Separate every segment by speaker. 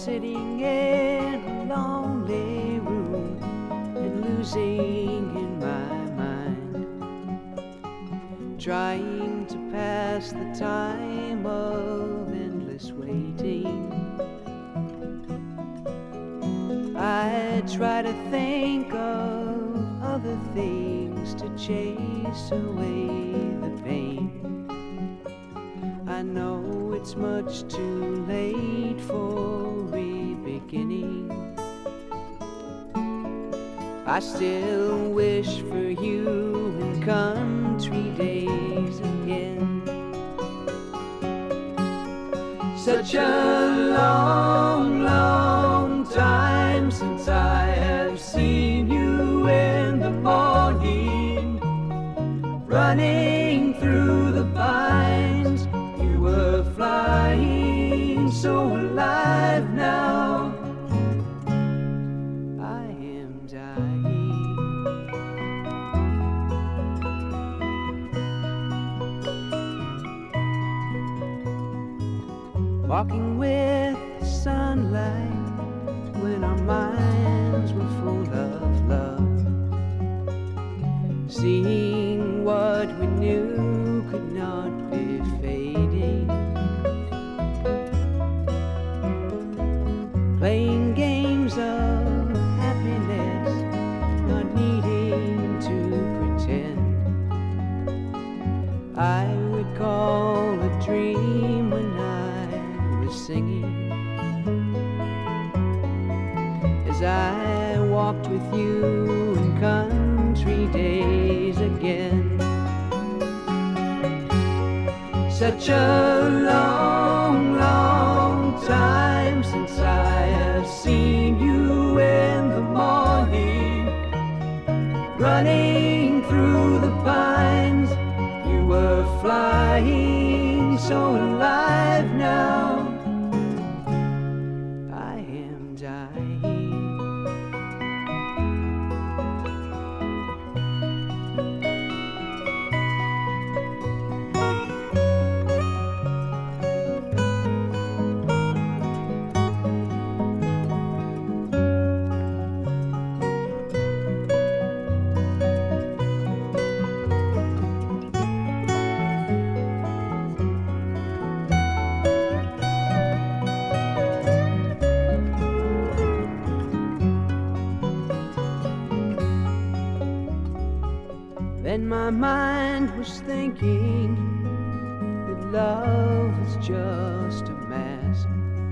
Speaker 1: sitting in a lonely room and losing in my mind, trying to pass the time of endless waiting. I try to think of other things to chase away the pain. I know it's much too late for re-beginning. I still wish for you in country days again. Such a long, long time since I have seen you in the morning, running through the pines. You were flying so alive now. I am dying. Walking with the sunlight when our minds were full of love, seeing what we knew could not be fading, playing games of happiness, not needing to pretend. I recall a dream when I was singing, as I walked with you in country days again. Such a long, long time since I have seen you in the morning, running through the pines. You were flying so alive now. I am dying. Then my mind was thinking that love was just a mask,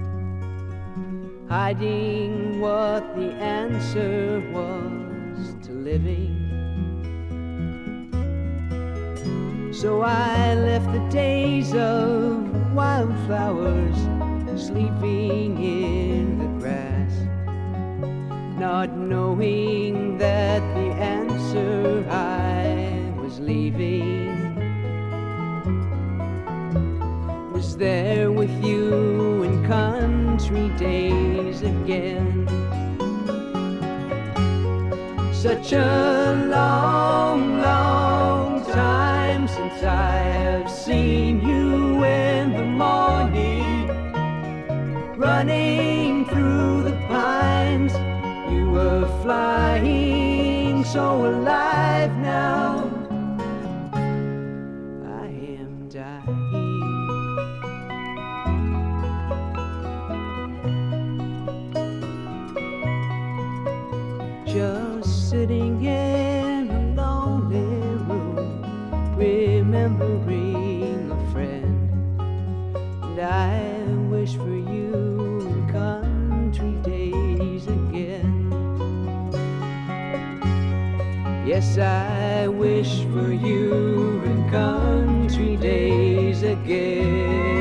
Speaker 1: hiding what the answer was to living. So I left the days of wildflowers sleeping in the grass, not knowing that the answer I was leaving was there with you in country days again. Such a long, long time since I have seen you in the morning, running through the pines. You were flying so alive now. I am dying. Just sitting in a lonely room, remembering a friend. And I wish for you in country days again. Yes, I wish for you in country days again.